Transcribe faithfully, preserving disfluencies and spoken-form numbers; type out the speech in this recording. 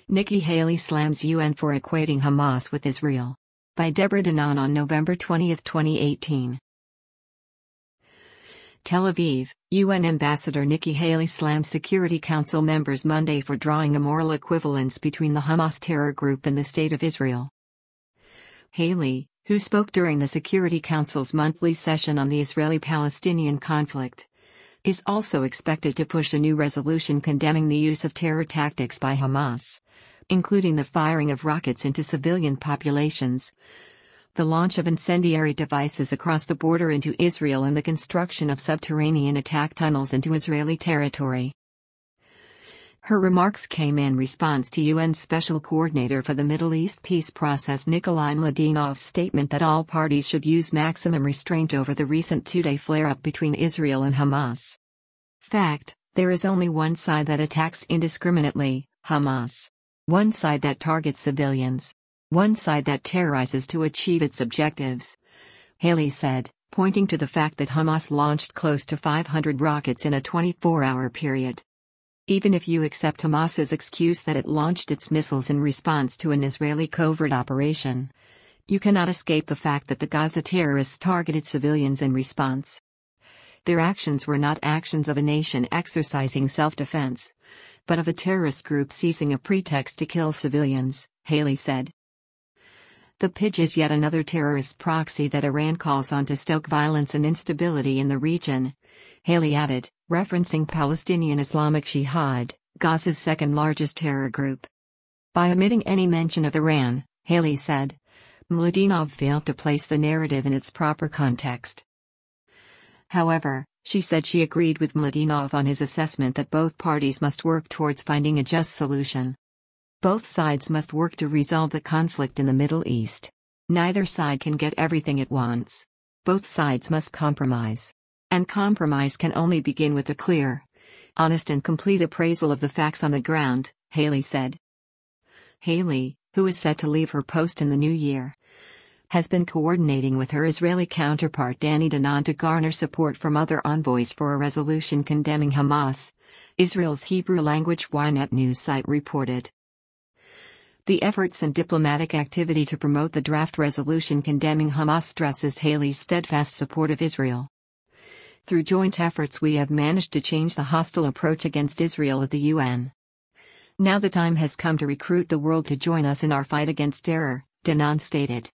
Nikki Haley slams U N for equating Hamas with Israel. By Deborah Danon on November twentieth, twenty eighteen. Tel Aviv, U N Ambassador Nikki Haley slams Security Council members Monday for drawing a moral equivalence between the Hamas terror group and the State of Israel. Haley, who spoke during the Security Council's monthly session on the Israeli-Palestinian conflict, is also expected to push a new resolution condemning the use of terror tactics by Hamas, including the firing of rockets into civilian populations, the launch of incendiary devices across the border into Israel, and the construction of subterranean attack tunnels into Israeli territory. Her remarks came in response to U N Special Coordinator for the Middle East Peace Process Nikolai Mladinov's statement that all parties should use maximum restraint over the recent two-day flare-up between Israel and Hamas. Fact: there is only one side that attacks indiscriminately, Hamas. One side that targets civilians. One side that terrorizes to achieve its objectives, Haley said, pointing to the fact that Hamas launched close to five hundred rockets in a twenty-four hour period. Even if you accept Hamas's excuse that it launched its missiles in response to an Israeli covert operation, you cannot escape the fact that the Gaza terrorists targeted civilians in response. Their actions were not actions of a nation exercising self-defense, but of a terrorist group seizing a pretext to kill civilians, Haley said. The P J is yet another terrorist proxy that Iran calls on to stoke violence and instability in the region, Haley added, referencing Palestinian Islamic Jihad, Gaza's second-largest terror group. By omitting any mention of Iran, Haley said, Mladinov failed to place the narrative in its proper context. However, she said she agreed with Mladinov on his assessment that both parties must work towards finding a just solution. Both sides must work to resolve the conflict in the Middle East. Neither side can get everything it wants. Both sides must compromise. And compromise can only begin with a clear, honest and complete appraisal of the facts on the ground, Haley said. Haley, who is set to leave her post in the new year, has been coordinating with her Israeli counterpart Danny Danon to garner support from other envoys for a resolution condemning Hamas, Israel's Hebrew-language Ynet news site reported. The efforts and diplomatic activity to promote the draft resolution condemning Hamas stresses Haley's steadfast support of Israel. Through joint efforts we have managed to change the hostile approach against Israel at the U N. Now the time has come to recruit the world to join us in our fight against terror, Danon stated.